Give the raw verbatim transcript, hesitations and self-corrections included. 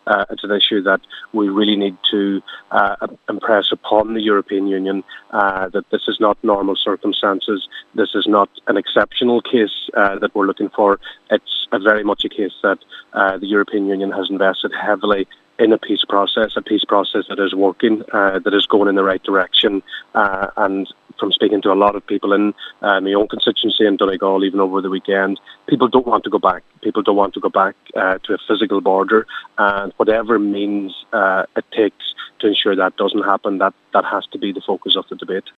uh, it's an issue that we really need to uh, impress upon the European Union uh, that this is not normal circumstances. This is not an exceptional case uh, that we're looking for. It's a very much a case that uh, the European Union has invested heavily in a peace process, a peace process that is working, uh, that is going in the right direction. Uh, and from speaking to a lot of people in uh, my own constituency in Donegal, even over the weekend, people don't want to go back. People don't want to go back uh, to a physical border. And whatever means uh, it takes to ensure that doesn't happen, that, that has to be the focus of the debate.